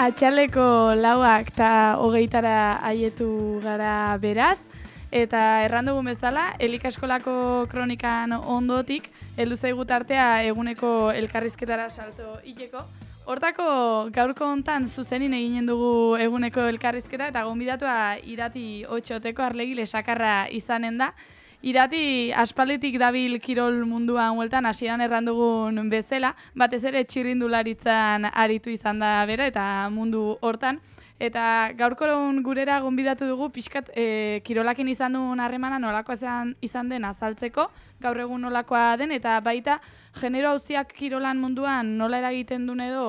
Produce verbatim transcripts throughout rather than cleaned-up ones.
Atxaleko lauak eta hogeitara haietu gara beraz, eta errandugun bezala, Elikaskolako kronikan ondotik, heldu zaigu tartea eguneko elkarrizketara salto hileko. Hortako gaurko hontan zuzenin eginen dugu eguneko elkarrizketa eta gonbidatua Irati Otxoteko arlegile sakarra izanen da. Irati aspalditik dabil kirol munduan hueltan hasieran errandugun bezala, batez ere txirrindularitzan aritu izan da bera eta mundu hortan. Eta gaurkoron gurera gonbidatu dugu pixkat e, kirolakin izan duen harremana nolakoa izan, izan den azaltzeko, gaur egun nolakoa den, eta baita genero auziak kirolan munduan nola eragiten duen edo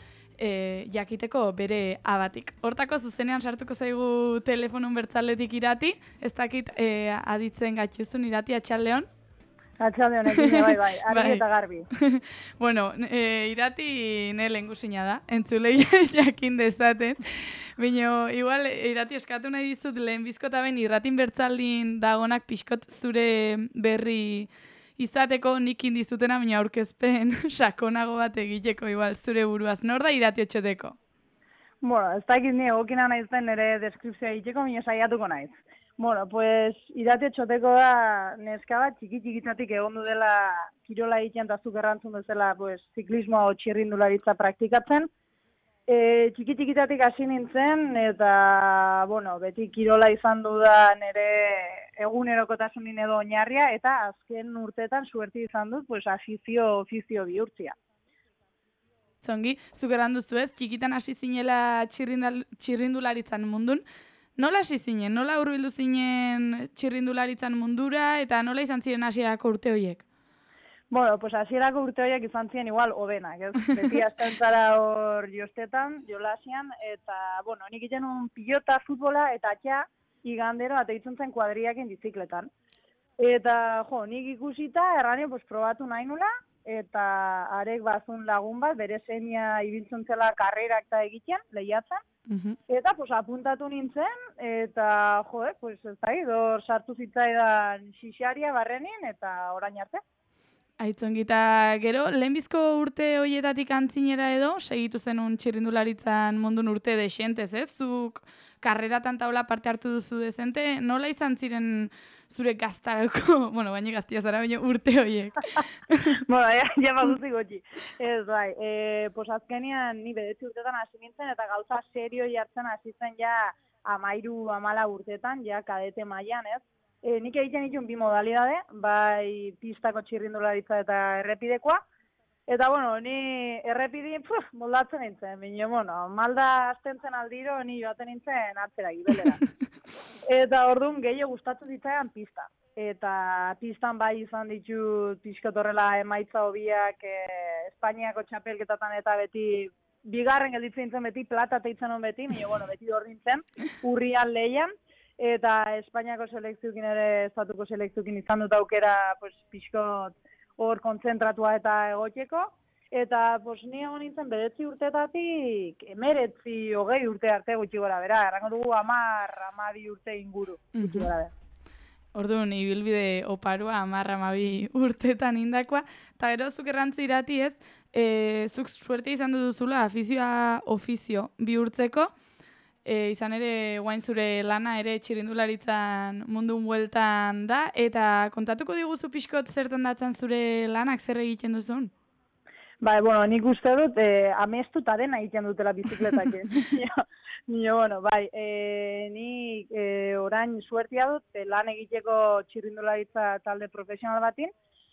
e, jakiteko bere abatik. Hortako zuzenean sartuko zaigu telefonun bertzaletik Irati, ez dakit e, aditzen gatxuzun Irati atxaldeon. Atxaldeon ekin bai bai, argi eta garbi. Bueno, e, Irati ne lehengusina da, entzulei jakin dezaten. Baina, igual, Irati eskatu nahi dizut lehen bizkota ben irratin bertzaldin dagonak pixkot zure berri izateko nik indizutena, baina aurkezpen sakonago bat egiteko igual zure buruaz. Nor da Irati Otxoteko? Bueno, ez dakit ni egokina nahi zen nire deskripzioa egiteko, baina saiatuko naiz. Bueno, pues Irati Otxoteko da neska bat txiki-txikitatik egon du dela kirola egiten eta zuk errantzun duzela pues, ziklismoa o txirrindularitza praktikatzen. E, txiki-txikitatik hasi nintzen eta bueno, beti kirola izan du da nire egunerokotasunin edo oinarria eta azken urteetan suerti izan dut pues, afizio ofizio bihurtzia. Zongi, zuk erranduzu ez, txikitan hasi zinela txirrindularitzan mundun. Nola hasi zinen, nola hurbildu zinen txirrindularitzan mundura eta nola izan ziren hasierako urte horiek? Bueno, pues hasierako urte horiek izan ziren igual hobenak, ez? Beti astentzara hor jostetan, jolasian, eta, bueno, nik iten un pilota, futbola eta atxa igandero ateitzen zen kuadriakin bizikletan. Eta, jo, nik ikusita, erranio, pues, probatu nahi nula, eta arek bazun lagun bat, bere semia ibiltzen zela karrerak eta egiten, lehiatzen. Uh-huh. Eta, pues, apuntatu nintzen, eta, jo, eh, pues, ez da, idor sartu zitzaidan xixaria barrenin, eta orain arte. Aitzongita, gero, lehenbizko urte horietatik antzinera edo, segitu zenun txirrindularitzan mundun urte desentez, ez? Zuk karreratan taula parte hartu duzu dezente, nola izan ziren zure gaztarako, bueno, baina gaztia zara, baina urte horiek? Bueno, ja, ja baduzi gotxi. Ez, bai, e, pues azkenian ni bedetzi urtetan hasi nintzen, eta gauza serio jartzen hasi zen ja amairu, amala urtetan, ja kadete mailan, ez? E, nik egiten ditun bi modalidade, bai pistako txirrindularitza eta errepidekoa. Eta, bueno, ni errepidi puf, moldatzen nintzen, baina, bueno, malda astentzen aldiro, ni joaten nintzen atzera gibelera. Eta orduan gehiago gustatzen zitzaidan pista. Eta pistan bai izan ditut pixkotorrela emaitza hobiak e, Espainiako txapelketatan eta beti bigarren gelditzen nintzen beti, plata teitzen hon beti, baina, bueno, beti hor nintzen, urrian lehian. Eta Espainiako selekzioekin ere, estatuko selekzioekin izan dut aukera pues, pixkot hor kontzentratua eta egoteko. Eta pues, ni egon nintzen bedetzi urtetatik emeretzi hogei urte arte gutxi gora bera. Errango dugu amar, amabi urte inguru gutxi gora bera. Orduan, ibilbide oparua amar, amabi urtetan indakoa. Eta gero zuk errantzu Irati ez, e, zuk suerte izan duzula afizioa ofizio bihurtzeko. E, izan ere, guain zure lana ere txirrindularitzan mundun bueltan da, eta kontatuko diguzu pixkot zertan datzan zure lanak zer egiten duzun? Bai, bueno, nik uste dut, eh, amestu eta dena egiten dutela bizikletak. Nio, bueno, bai, eh, nik eh, orain suertia dut, eh, lan egiteko txirrindularitza talde profesional batin,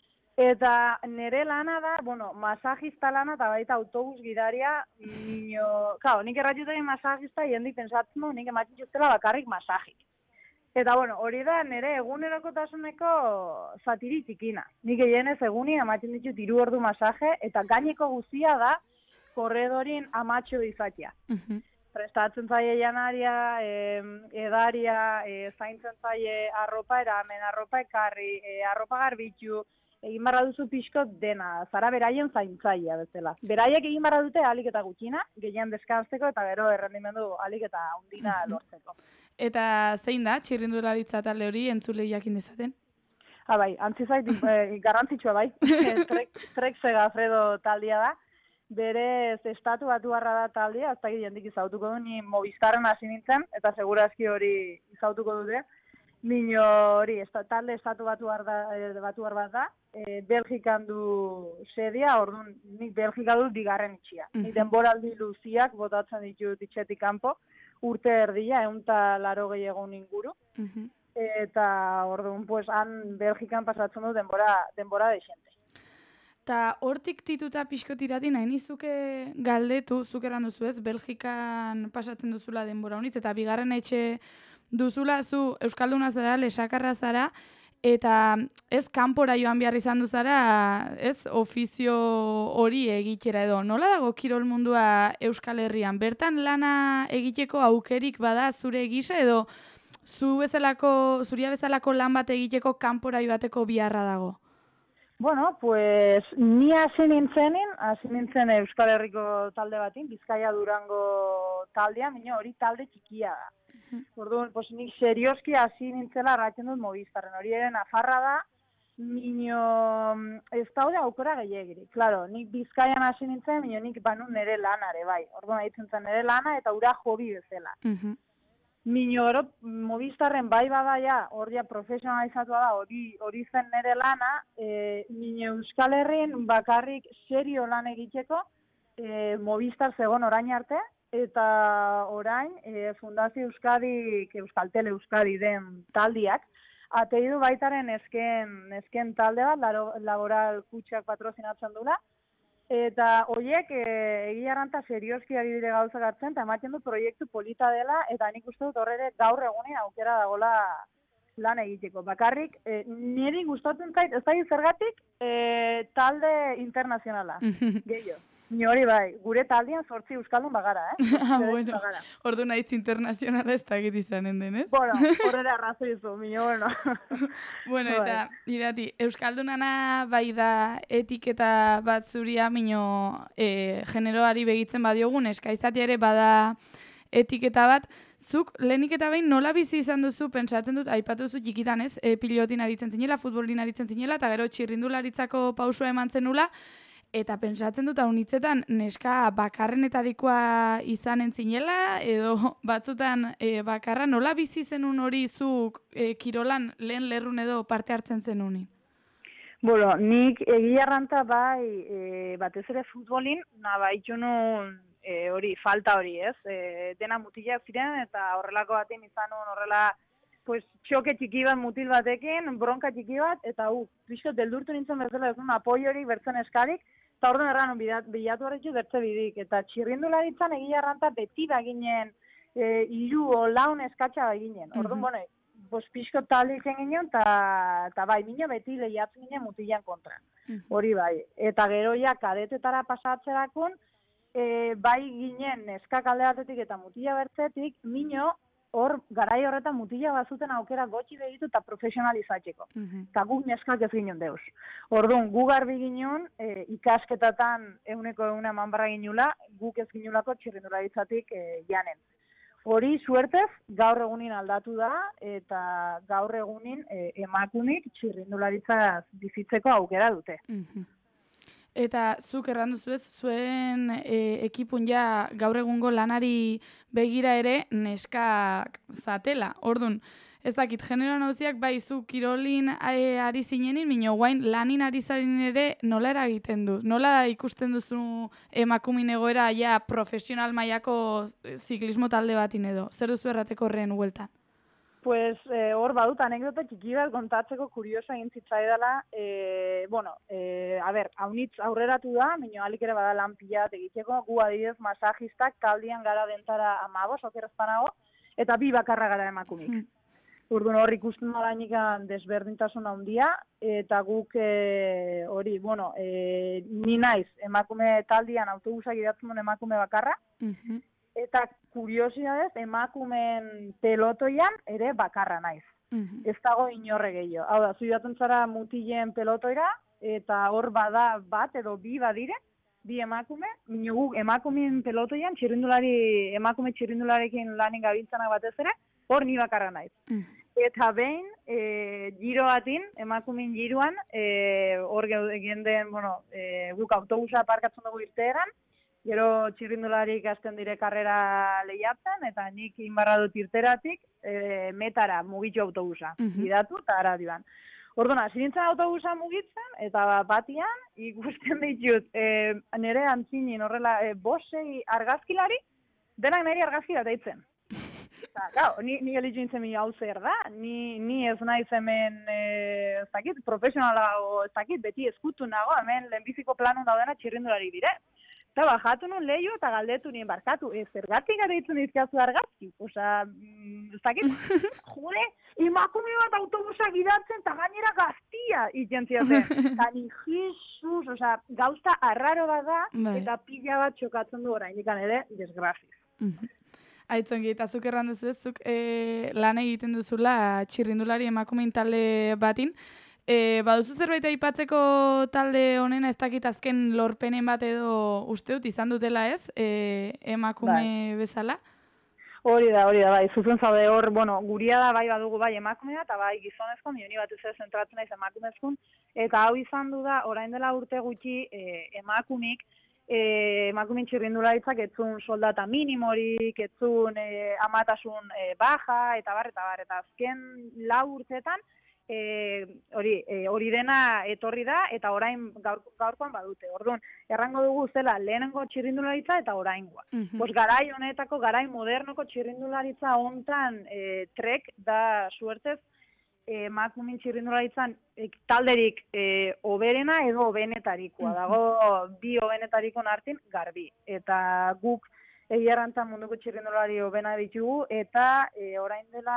eta nire lana da, bueno, masajista lana eta baita autobus gidaria, nio, claro, nik erratxutegi masajista jendik pensatzen du, nik ematen justela bakarrik masajik. Eta, bueno, hori da nire egunerokotasuneko zatiri txikina. Nik egienez eguni ematen ditut hiru ordu masaje, eta gaineko guztia da korredorin amatxo izatea. Uh-huh. Prestatzen zaie janaria, eh, edaria, eh, zaintzen zaie arropa eramen, arropa ekarri, eh, arropa garbitu, egin barra duzu pixkot dena, zara beraien zaintzaia bezala. Beraiek egin barra dute alik eta gutxina, gehien deskantzeko eta gero errendimendu alik eta hundina lortzeko. Eta zein da, txirrindularitza talde hori entzulei jakin dezaten? Ha, bai, antzi zait, eh, garrantzitsua bai, Trek, Trek Segafredo taldea da. berez estatu batuarra da taldea, ez da jendik izautuko du, ni Movistarren hasi nintzen, eta segurazki hori izautuko dute. Mino hori, esta, talde estatu batuar, da, batuar bat da, e, Belgikan du sedia, orduan nik Belgika dut bigarren itxia. Mm -hmm. Ni denboraldi luziak botatzen ditut itxetik kanpo, urte erdia, egun eta laro gehiago inguru. Mm -hmm. Eta orduan, pues, han Belgikan pasatzen du denbora, denbora deixente. Ta hortik tituta pixko tirati nahi nizuke galdetu, zuk erran duzu ez, Belgikan pasatzen duzula denbora honitz, eta bigarren etxe duzula zu Euskalduna zara, lesakarra zara, eta ez kanpora joan behar izan du zara, ez ofizio hori egitera edo. Nola dago kirol mundua Euskal Herrian? Bertan lana egiteko aukerik bada zure gisa edo zu bezalako, zuria bezalako lan bat egiteko kanpora joateko biharra dago? Bueno, pues ni hasi nintzenin, hasi nintzen Euskal Herriko talde batin, Bizkaia Durango taldea, mino hori talde txikia da. Orduan, pues nik serioski hasi nintzela arratzen dut Movistarren, hori ere Nafarra da, mino ez daude aukera gehiagirik. Claro, nik Bizkaian hasi nintzen, mino nik banu nire lanare, bai. Orduan, haitzen zen nire lana eta ura hobi bezala. Uh-huh. Mino, ero, Movistarren bai badaia, hori profesionalizatua da, hori hori zen nire lana, e, mino Euskal Herrin bakarrik serio lan egiteko, e, Movistar zegoen orain arte, eta orain e, Fundazio Euskadi, Euskaltel Euskadi den taldiak, ateidu baitaren esken, esken talde bat, laro, laboral kutxak patrozinatzen dula, eta horiek e, egia arranta serioski ari dire gauzak hartzen, eta ematen du proiektu polita dela, eta nik uste dut horre gaur egunin aukera dagoela lan egiteko. Bakarrik, e, niri gustatzen zait, ez da zergatik, e, talde internazionala, gehiago. Ni hori bai, gure taldean zortzi euskaldun bagara, eh? Ah, bueno, ordu nahitz internazionala ez dakit izanen denez. Bueno, horrela arrazoizu, mi, bueno. Bueno, eta, irati, euskaldunana bai da etiketa bat zuria, mino, e, generoari begitzen badiogun, eskaizati ere bada etiketa bat. Zuk, lehenik eta behin nola bizi izan duzu, pentsatzen dut, aipatu duzu txikitan ez, e, pilotin aritzen zinela, futbolin aritzen zinela, eta gero txirrindularitzako pausua eman zenula, eta pentsatzen dut haunitzetan neska bakarrenetarikoa izanen zinela, edo batzutan e, bakarra nola bizi zenun hori zuk e, kirolan lehen lerrun edo parte hartzen zenuni? Bueno, nik egia arranta bai, e, batez ere futbolin, nabaitu nun e, hori, falta hori, ez? E, dena mutilak ziren eta horrelako baten izan nun horrela, pues, txoke txiki bat mutil batekin, bronka txiki bat, eta hu, pixko deldurtu nintzen bezala ez un apoi hori bertzen eskarik, eta orduan erran, bilatu horretxu bertze bidik. Eta txirrindularitzan egia arranta beti baginen, e, iru o laun eskatxa baginen. Orduan, mm-hmm. bueno, pues, pixko talde izen ginen, eta bai, mino beti lehiatzen ginen mutilan kontra. Mm-hmm. Hori bai. Eta gero ja, kadetetara pasatzerakun, e, bai ginen neskak alde batetik eta mutila bertzetik, mino, hor, garai horretan mutila bazuten aukera gotxi begitu eta profesionalizatzeko. Eta mm-hmm. guk neskak ez ginen deus. Orduan, gu garbi ginen, e, ikasketatan euneko euna eman barra ginula, guk ez ginulako txirrindularitzatik e, janen. Hori, suertez, gaur egunin aldatu da, eta gaur egunin e, emakunik txirrindularitzaz bizitzeko aukera dute. Mm-hmm. Eta zuk errandu zuez, zuen e, ekipun ja gaur egungo lanari begira ere neskak zatela. Orduan, ez dakit, genero nauziak bai zu kirolin e, ari zinenin, mino guain lanin ari zarin ere nola eragiten du? Nola ikusten duzu emakumin egoera ja profesional mailako ziklismo talde batin edo? Zer duzu errateko horren hueltan? Pues hor eh, badut anekdota txiki bat kontatzeko kurioso egin zitzaidala. Eh, bueno, eh, a ber, haunitz aurreratu da, mino alik ere bada lan pila bat egiteko, gu adidez masajistak taldian gara dentara amabos, okerrezpanago, eta bi bakarra gara emakumik. Mm. Urduan hor ikusten alainik desberdintasun handia, eta guk hori, eh, bueno, eh, ni naiz emakume taldian autobusak idatzen duen emakume bakarra, mm-hmm. Eta kuriosidadez, emakumen pelotoian ere bakarra naiz. Mm-hmm. Ez dago inorre gehiago. Hau da, zuidatzen zara mutilen pelotoira, eta hor bada bat edo bi badire, bi emakume, minuguk emakumen pelotoian, txirrindulari, emakume txirrindularekin lanin gabiltzanak batez ere, hor ni bakarra naiz. Mm-hmm. Eta behin, e, giro batin, emakumin giroan, e, hor egin den, bueno, e, guk autobusa aparkatzen dugu irteeran, Gero txirrindulari ikasten dire karrera lehiatzen, eta nik inbarra dut irteratik e, metara mugitu autobusa. Mhm. Gidatu eta ara diban. Orduan, hasi nintzen autobusa mugitzen, eta batian ikusten ditut e, nire antzinin horrela e, bosei argazkilari, denak niri argazki bat eitzen. Eta, gau, ni, ni elitu nintzen mi hau zer da, ni, ni ez naiz hemen, e, ez dakit, profesionalago, ez dakit, beti eskutu nago, hemen lehenbiziko planun daudena txirrindulari dire. Eta bajatu nun lehiu eta galdetu nien barkatu, ez zergatik gara ditzen izkiazu argazki. Osa, mm, ez dakit, jode, emakume bat autobusa gidatzen eta gainera gaztia ikentziazen. Eta ni, Jesus, osa, gauza arraro bat da, eta pila bat txokatzen du orain, ikan ere, desgraziz. Aitzongi, eta zuk erran duzu ez, zuk e, lan egiten duzula txirrindulari emakumein talde batin. E, baduzu zerbait aipatzeko talde honena ez dakit azken lorpenen bat edo uste dut izan dutela ez, e, emakume bai. Bezala? Hori da, hori da, bai, zuzen zaude hor, bueno, guria da bai badugu bai emakumea eta bai gizonezko, nioni bat ez zentratzen naiz emakumezkun, eta hau izan du da, orain dela urte gutxi e, emakumik, e, emakumin txirrindularitzak etzun soldata minimorik, etzun e, amatasun e, baja, eta bar, eta bar, eta azken lau urteetan, E, hori, e, hori dena etorri da eta orain gaur, gaurkoan badute. Orduan, errango dugu zela lehenengo txirrindularitza eta oraingoa. Mm-hmm. Pues garai honetako, garai modernoko txirrindularitza hontan e, trek da suertez emakumin e, txirrindularitzan e, talderik e, oberena edo obenetarikoa. Mm-hmm. Dago bi obenetarikon artin garbi. Eta guk egiarrantzan munduko txirrindulari obena ditugu eta e, orain dela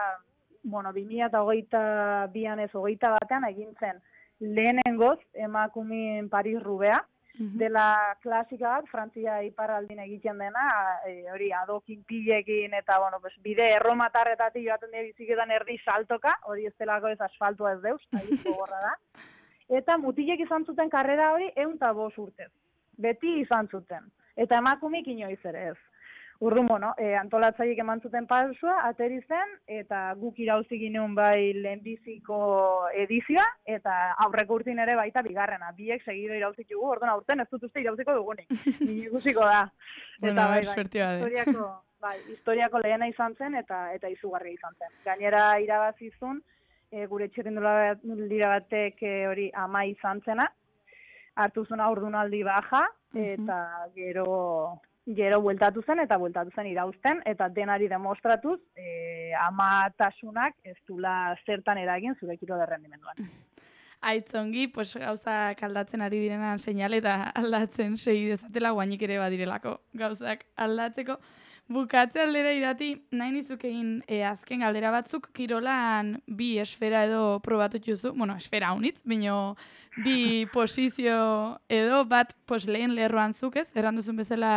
bueno, bi mila hogeita bian ez hogeita batean egin zen lehenengoz emakumin Paris-Roubaix, mm-hmm. dela klasika bat, Frantzia iparraldin egiten dena, e, hori adokin pilekin eta bueno, pues, bide erromatarretatik joaten dira biziketan erdi saltoka, hori ez delako ez asfaltua ez deus, ahi gogorra da. Eta mutilek izan zuten karrera hori ehun eta bost urtez. Beti izan zuten. Eta emakumik inoiz ere ez. Urrun, bueno, e, antolatzaiek eman zuten pausua, ateri zen, eta guk irauzi ginen bai lehenbiziko edizioa, eta aurreko urtin ere baita bigarrena. Biek segido irauzitugu, orduan aurten ez dut uste irauziko dugunik. Ni ikusiko da. Bueno, eta bai, bai, historiako, bai, historiako lehena izan zen, eta eta izugarria izan zen. Gainera irabazizun, e, gure txirrindulari batek e, hori ama izan zena, hartu zuen aurdunaldi baja, eta gero... Gero bueltatu zen eta bueltatu zen irauzten, eta denari demostratuz e, amatasunak ez dula zertan eragin zure kirol errendimenduan. Aitzongi, pues gauzak aldatzen ari direnan seinale eta aldatzen segi dezatela guainik ere badirelako gauzak aldatzeko. Bukatze aldera irati, nahi nizuk egin e, azken galdera batzuk, kirolan bi esfera edo probatu juzu, bueno, esfera unitz, bino bi posizio edo bat pos, lehen lerroan zuk ez, erranduzun bezala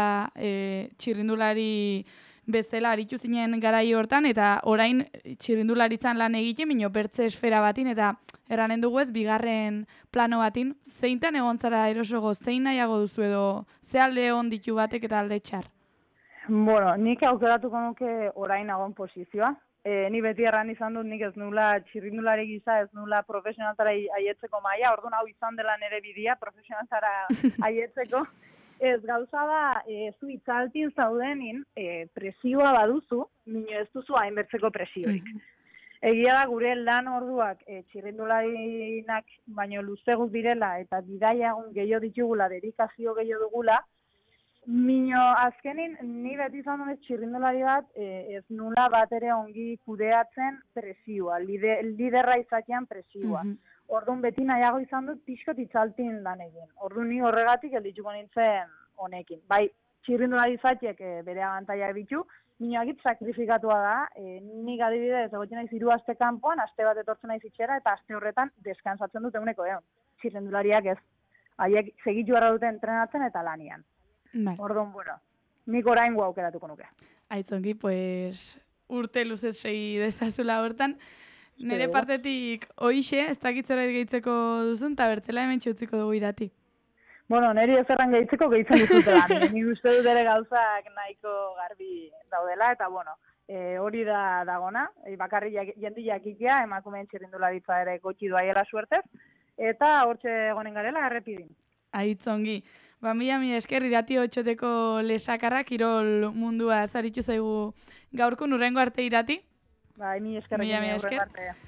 e, txirrindulari bezala aritu zinen garai hortan, eta orain txirrindularitzan lan egiten, bino bertze esfera batin, eta erranen dugu ez, bigarren plano batin, zeintan egon zara erosogo, zein nahiago duzu edo, ze alde hon ditu batek eta alde txar? Bueno, nik aukeratuko nuke orain agon posizioa. E, ni beti erran izan dut nik ez nula txirrindulari gisa, ez nula profesionaltara aietzeko maila, orduan hau izan dela nire bidea profesionaltara aietzeko. Ez gauza da, e, zu itzaltin zaudenin e, presioa baduzu, nino ez duzu hainbertzeko presiorik. Egia da gure lan orduak e, txirrindularinak baino luzeguz direla eta bidaia egun gehiago ditugula, dedikazio gehiago dugula, Mino, azkenin, ni beti izan dut txirrindulari bat, e, ez nula bat ere ongi kudeatzen presioa, lide, liderra izatean presioa. Mm-hmm. Orduan beti nahiago izan dut pixkot itzaltin lan egin. Orduan ni horregatik eldituko nintzen honekin. Bai, txirrindulari izateak e, bere abantaiak bitu, minoakit sakrifikatua da, e, nik adibidez egoten naiz hiru aste kanpoan, aste bat etortzen naiz itxera, eta aste horretan deskansatzen dut eguneko egon. Txirrindulariak ez. Haiek segitu harra dute entrenatzen eta lanian. Bai. Orduan, bueno, nik orain guau aukeratuko nuke. Aitzongi, pues, urte luzez segi dezazula hortan. Nere partetik hoixe, ez dakitzera gehitzeko duzun, eta bertzela hemen txutziko dugu irati. Bueno, niri ezerran gehitzeko gehitzen duzutela. Nik uste dut ere gauzak nahiko garbi daudela, eta bueno, e, hori da dagona. E, bakarri jendi jakikia, emakumeen txirrindularitza ere gotxi doaiela suertez, eta hortxe egonen garela errepidin. Aitzongi. Ba, mila mila esker irati otxoteko lesakarra kirol mundua zaritu zaigu gaurko, urrengo arte irati. Bai, mila eskerrekin Mila, mila urrengo esker. arte.